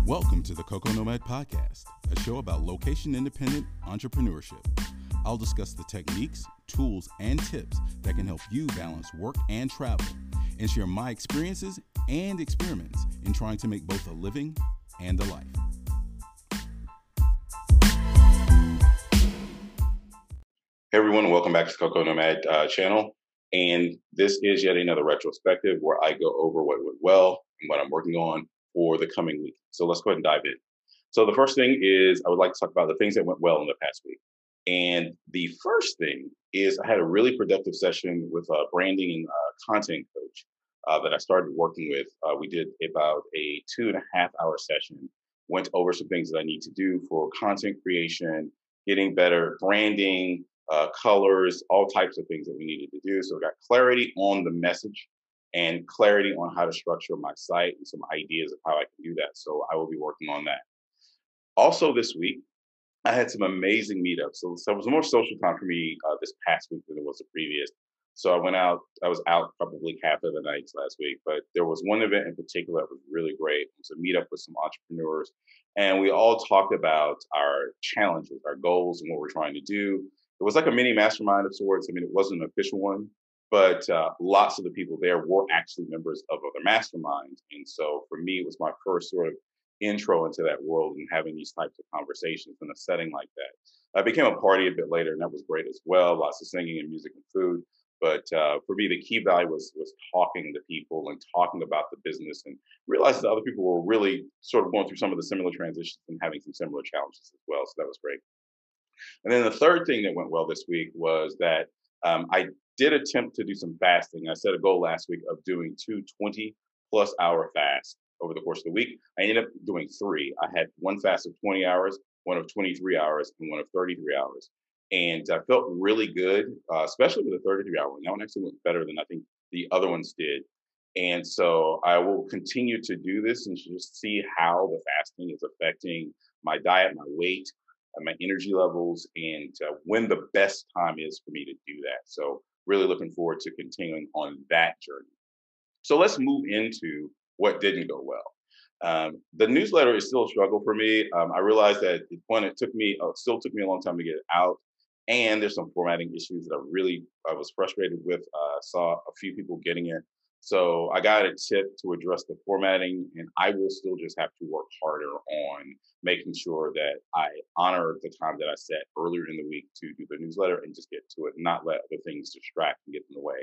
Welcome to the Coco Nomad Podcast, a show about location-independent entrepreneurship. I'll discuss the techniques, tools, and tips that can help you balance work and travel, and share my experiences and experiments in trying to make both a living and a life. Hey everyone, welcome back to the Coco Nomad channel. And this is yet another retrospective where I go over what went well and what I'm working on for the coming week. So let's go ahead and dive in. So the first thing is I would like to talk about the things that went well in the past week. And the first thing is I had a really productive session with a branding and content coach that I started working with. We did about a 2.5-hour session, went over some things that I need to do for content creation, getting better branding, colors, all types of things that we needed to do. So I got clarity on the message and clarity on how to structure my site and some ideas of how I can do that. So I will be working on that. Also this week, I had some amazing meetups. So it was more social time for me this past week than it was the previous. So I was out probably half of the nights last week, but there was one event in particular that was really great. It was a meetup with some entrepreneurs, and we all talked about our challenges, our goals, and what we're trying to do. It was like a mini mastermind of sorts. I mean, it wasn't an official one, but lots of the people there were actually members of other masterminds. And so for me, it was my first sort of intro into that world and having these types of conversations in a setting like that. I became a party a bit later, and that was great as well. Lots of singing and music and food. But for me, the key value was talking to people and talking about the business and realizing that other people were really sort of going through some of the similar transitions and having some similar challenges as well. So that was great. And then the third thing that went well this week was that I did attempt to do some fasting. I set a goal last week of doing 2 20-plus hour fasts over the course of the week. I ended up doing 3. I had one fast of 20 hours, one of 23 hours, and one of 33 hours. And I felt really good, especially with the 33-hour one. That one actually went better than I think the other ones did. And so I will continue to do this and just see how the fasting is affecting my diet, my weight, my energy levels, and when the best time is for me to do that. So really looking forward to continuing on that journey. So let's move into what didn't go well. The newsletter is still a struggle for me. I realized that it still took me a long time to get it out. And there's some formatting issues that I was frustrated with. Saw a few people getting it. So I got a tip to address the formatting, and I will still just have to work harder on making sure that I honor the time that I set earlier in the week to do the newsletter and just get to it, not let other things distract and get in the way.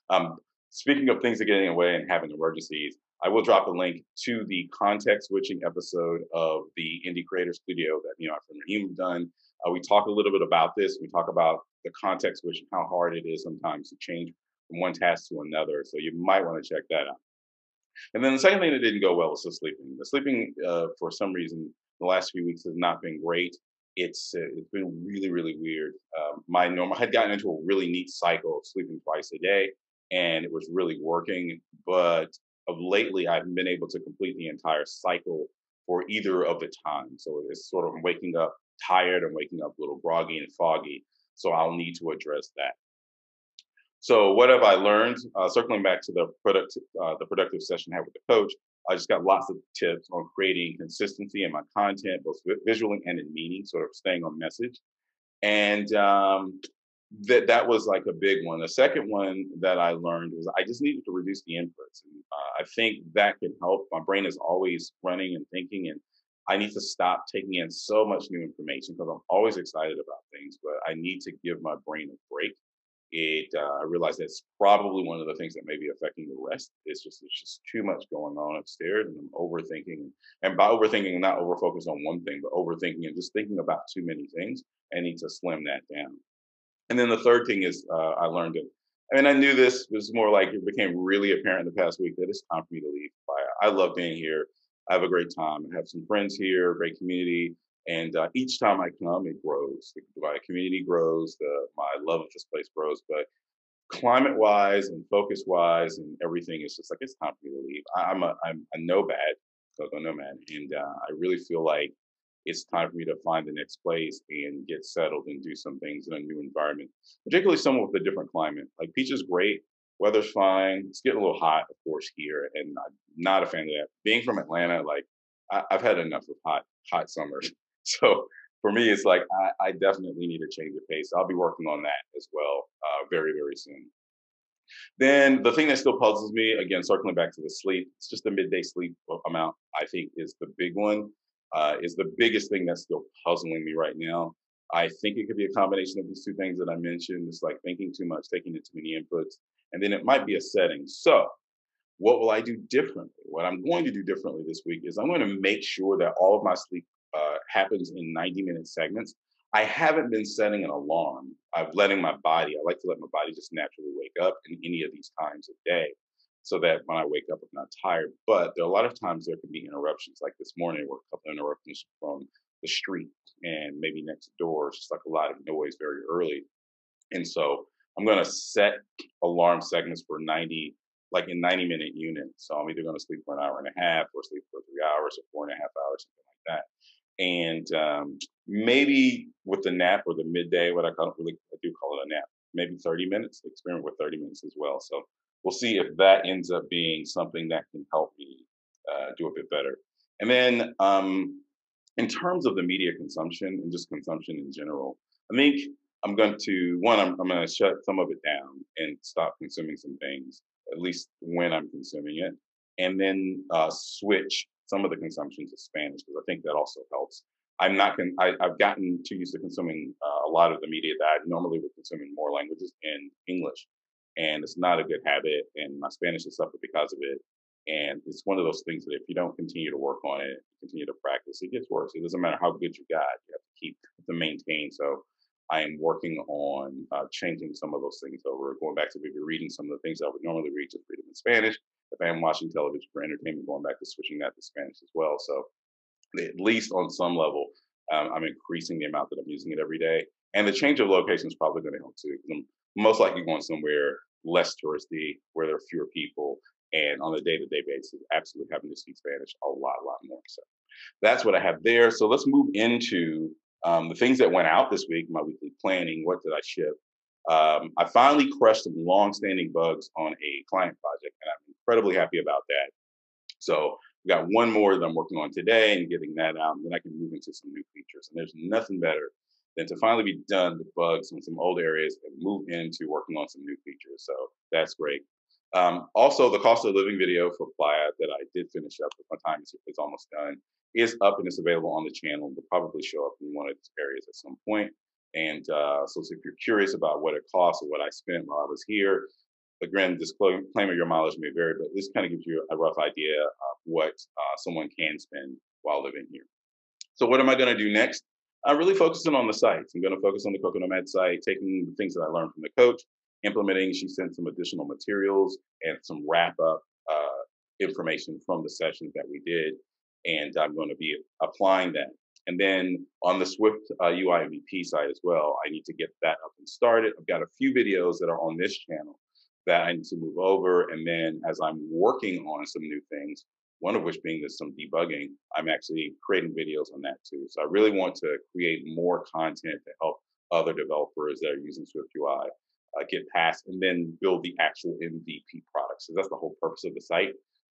Speaking of things that get in the way and having emergencies, I will drop a link to the context switching episode of the Indie Creator Studio that I've and Raheem done. We talk a little bit about this. We talk about the context switch and how hard it is sometimes to change from one task to another. So you might want to check that out. And then the second thing that didn't go well was the sleeping. The sleeping, for some reason, the last few weeks has not been great. It's been really, really weird. I had gotten into a really neat cycle of sleeping twice a day, and it was really working. But of lately, I haven't been able to complete the entire cycle for either of the times. So it's sort of waking up tired and waking up a little groggy and foggy. So I'll need to address that. So what have I learned? Circling back to the productive session I had with the coach, I just got lots of tips on creating consistency in my content, both visually and in meaning, sort of staying on message. And that was like a big one. The second one that I learned was I just needed to reduce the inputs. And I think that can help. My brain is always running and thinking, and I need to stop taking in so much new information because I'm always excited about things, but I need to give my brain a break. I realize that's probably one of the things that may be affecting the rest. It's just too much going on upstairs, and I'm overthinking. And by overthinking, not overfocus on one thing, but overthinking and just thinking about too many things. I need to slim that down. And then the third thing is I learned it. I mean, I knew this was more like it became really apparent the past week that it's time for me to leave. I love being here. I have a great time. I have some friends here, great community. And each time I come, it grows. My community grows. My love of this place grows. But climate-wise and focus-wise and everything, it's just like it's time for me to leave. I'm a nomad, Coco Nomad, and I really feel like it's time for me to find the next place and get settled and do some things in a new environment, particularly somewhere with a different climate. Like Peach is great. Weather's fine. It's getting a little hot, of course, here, and I'm not a fan of that. Being from Atlanta, like I've had enough of hot summers. So for me, it's like I definitely need a change of pace. I'll be working on that as well very, very soon. Then the thing that still puzzles me, again, circling back to the sleep, it's just the midday sleep amount, I think, is the big one, is the biggest thing that's still puzzling me right now. I think it could be a combination of these two things that I mentioned. It's like thinking too much, taking in too many inputs, and then it might be a setting. So, what will I do differently? What I'm going to do differently this week is I'm going to make sure that all of my sleep happens in 90-minute segments. I haven't been setting an alarm. I'm letting my body, I like to let my body just naturally wake up in any of these times of day so that when I wake up, I'm not tired. But there are a lot of times there can be interruptions. Like this morning, there were a couple of interruptions from the street and maybe next door, just like a lot of noise very early. And so I'm going to set alarm segments for 90, like in 90-minute units. So I'm either going to sleep for an hour and a half or sleep for 3 hours or 4.5 hours, something like that. And maybe with the nap or the midday, what I call it, really, I do call it a nap, maybe 30 minutes, experiment with 30 minutes as well. So we'll see if that ends up being something that can help me do a bit better. And then in terms of the media consumption and just consumption in general, I think I'm going to one, I'm going to shut some of it down and stop consuming some things, at least when I'm consuming it, and then switch some of the consumption to Spanish because I think that also helps. I'm not going. I've gotten too used to consuming a lot of the media that I normally would consume in more languages in English, and it's not a good habit. And my Spanish has suffered because of it. And it's one of those things that if you don't continue to work on it, continue to practice, it gets worse. It doesn't matter how good you got; you have to keep to maintain. So I am working on changing some of those things over, going back to maybe reading some of the things I would normally read, just read them in Spanish. If I am watching television for entertainment, going back to switching that to Spanish as well. So at least on some level, I'm increasing the amount that I'm using it every day. And the change of location is probably going to help too, because I'm most likely going somewhere less touristy, where there are fewer people, and on a day-to-day basis, absolutely having to speak Spanish a lot more. So that's what I have there. So let's move into the things that went out this week, my weekly planning. What did I ship? I finally crushed some long-standing bugs on a client project, and I'm incredibly happy about that. So we got one more that I'm working on today and getting that out, and then I can move into some new features. And there's nothing better than to finally be done with bugs in some old areas and move into working on some new features. So that's great. Also, the cost of living video for Playa that I did finish up, but my time is almost done, is up and it's available on the channel. Will probably show up in one of these areas at some point. And so if you're curious about what it costs or what I spent while I was here, again, disclaimer, your mileage may vary, but this kind of gives you a rough idea of what someone can spend while living here. So what am I going to do next? I'm really focusing on the sites. I'm going to focus on the Coco Nomad site, taking the things that I learned from the coach, implementing. She sent some additional materials and some wrap up information from the sessions that we did, and I'm going to be applying that. And then on the Swift UI MVP site as well, I need to get that up and started. I've got a few videos that are on this channel that I need to move over. And then as I'm working on some new things, one of which being this some debugging, I'm actually creating videos on that too. So I really want to create more content to help other developers that are using Swift UI get past and then build the actual MVP product. So that's the whole purpose of the site.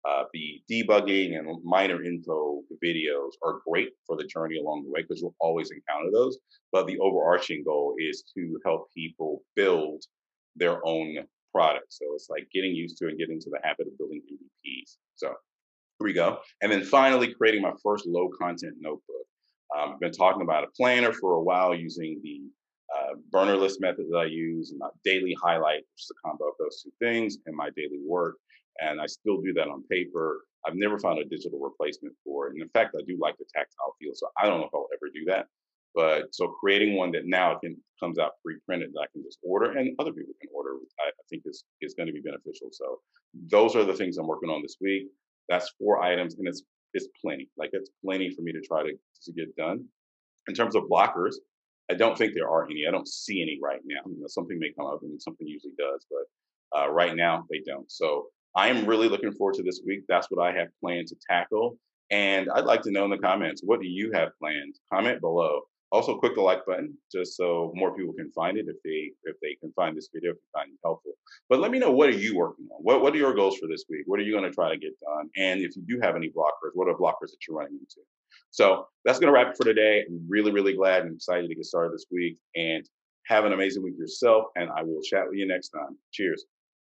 The debugging and minor info videos are great for the journey along the way because you'll always encounter those. But the overarching goal is to help people build their own product. So it's like getting used to and getting into the habit of building MVPs. So here we go. And then finally, creating my first low content notebook. I've been talking about a planner for a while using the burner list method that I use and my daily highlight, which is a combo of those two things, and my daily work. And I still do that on paper. I've never found a digital replacement for it. And in fact, I do like the tactile feel. So I don't know if I'll ever do that. But so creating one that now comes out pre-printed that I can just order and other people can order, I think is going to be beneficial. So those are the things I'm working on this week. That's 4 items, and it's plenty. Like it's plenty for me to try to get done. In terms of blockers, I don't think there are any. I don't see any right now. You know, something may come up, and something usually does, but right now they don't. So I am really looking forward to this week. That's what I have planned to tackle. And I'd like to know in the comments, what do you have planned? Comment below. Also, click the like button just so more people can find it if they can find this video, if you find it helpful. But let me know, what are you working on? What are your goals for this week? What are you going to try to get done? And if you do have any blockers, what are blockers that you're running into? So that's going to wrap it for today. I'm really, really glad and excited to get started this week. And have an amazing week yourself. And I will chat with you next time. Cheers.